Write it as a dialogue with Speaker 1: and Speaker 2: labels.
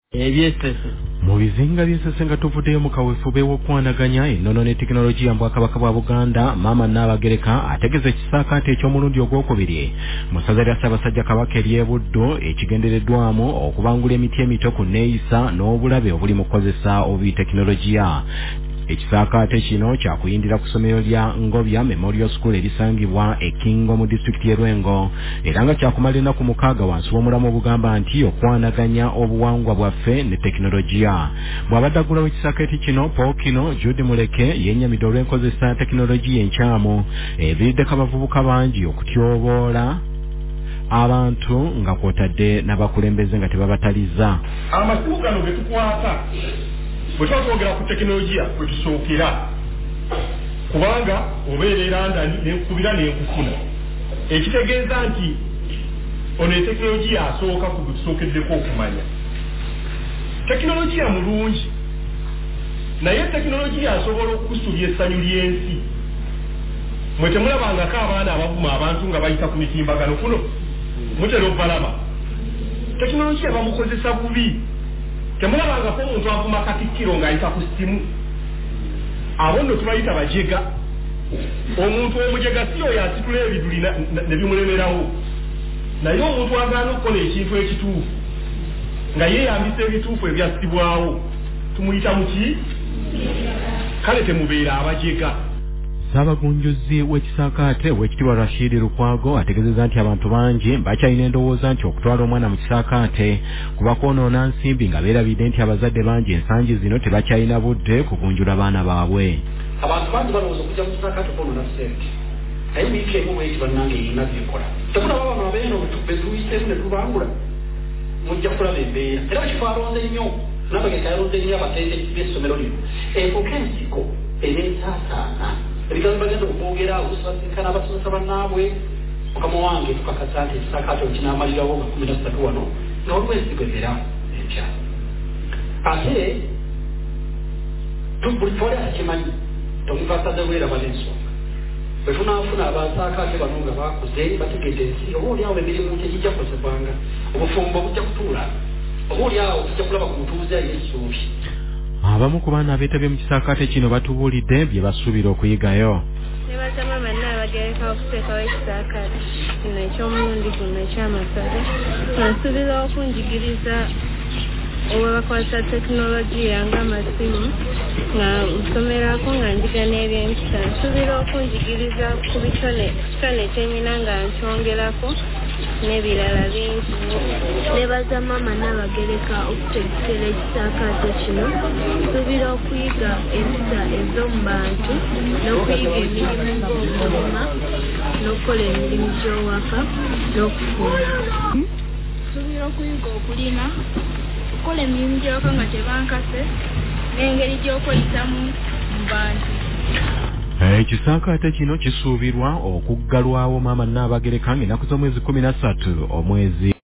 Speaker 1: mu bizinga by'ensese nga tuvuddeyo mu kaweefube w'okwanaganya ennono ne tekinologiya mu Bwakabaka bwa Buganda, Maama Nnaabagereka ategeeza ekisaakaate eky'omulundi ogwokubiri mu ssaza lya Ssaabasajja Kabaka ery'e Buddo ekigendereddwamu okubangula emiti emito ku nneeyisa n'obulabe obuli mu kukozesa obubi tekinologiya. Ekisaakaate kino kyakuyindira ku ssomero lya Ngobya Memorial School erisangibwa e Kingo mu disitulikiti y'e Lwengo era nga kyakumala ennaku 6 wansi w'omulamu obugamba nti okwanaganya obuwangwa bwaffe ne tekinologiya. Bw'abadde aggulawo ekisaakaate kino, Paul Kino Jude Muleke yennyamidde olw'enkozesa tekinologiya enkyamu eviiriddeko abavubuka bangi okutyoboola abantu nga kw'otadde n'abakulembeze nga tebabataliza.
Speaker 2: Amasimu gano ge tukwata bwe tuba twogera ku tekinologiya kwe tusookera kubanga obeerera ndani n'enkubira n'enkufuna ekitegeeza nti ono tekinologiya asooka ku gwe tusookeddeko okumanya. Tekinologiya mulungi naye tekinologiya asobola okukusubya essanyu ly'ensi. Mwe temulabangako abaana abavuma abantu nga bayita ku mitimbagano kuno mutera okubalaba. Tekinologiya bamukozesa bubi. Temulabangako omuntu avuma Katikkiro ng'ayita ku ssimu. Abo nno tubayita bajega. Omuntu omujega si oyo asitula ebiduli ne bimulemerawo. Naye omuntu agaana okukola ekintu ekituufu nga yeeyambisa ebituufu ebyassibwawo tumuyita muki? Kale temubeera abajega.
Speaker 1: Ssaabagunjuzi w'ekisaakaate Oweekitiibwa Rashid Lukwago ategeezezza nti abantu bangi bakyalina endowooza nti okutwala omwana mu kisaakaate kuba kwonoona nsimbi nga beerabidde nti abazadde bangi ensangi zino tebakyalina budde kugunjula baana baabwe.
Speaker 3: Abantu bangi balowooza okujja mu kisaakaate kwonoona ssente naye wiiki emu bweki bannange erina byekola. Temulaba bano abeeno betuyiseemu ne tubangula mujja kulaba embeera era kifo alonze nnyo Nnaabagereka yalonze nnyo abateete b'essomero lino efuuka ensiko eneetaasaana ebigambo bagenda okwogera okusabikana abasomesa bannaabwe. Mukama wange tukakasa nti ekisaakaate kinaamalirawo nga 13 wano n'olwezi gwemera empya. Ate buli twali akimanyi tomufasaze bweraba n'ensonga bwe tunaafuna abasaakaate bano nga bakuze bategedde ensi oba oliawo emirimu tegijja kukozesebwanga obufumbo bujja kutuula oba oliawo tujja kulaba ku mutuuze ay'essuubi.
Speaker 1: Abamu ku baana abeetabye mu kisaakaate kino batubuulidde bye basuubira okuyigayo.
Speaker 4: Nebaza Maama Nnaabagereka okuteekawo ekisaakaate kino eky'omulundi guno eky'amasaza. Nsuubira okunjigiriza obwe bakozesa tekinologiya ng'amasimu nga nsomerako nga njiga n'ebyempisa. Nsuubira okunjigiriza ku kitone kyennyina nga nkyongerako n'ebirala bingi.
Speaker 5: Nebaza Maama Nnaabagereka okutegekera ekisaakaate kino. Nsuubira okuyiga empisa ez'omu bantu n'okuyiga emirimu ng'okulima n'okukola emirimu gy'owaka n'okufumba.
Speaker 6: Nsuubira okuyiga okulima okukola emirimu gy'owaka nga tebankase n'engeri gy'okolitamu mu bantu.
Speaker 1: Ekisaakaate kino kisuubirwa okuggalwawo Maama Nnaabagereka ng'ennaku z'omwezi 13 omwezi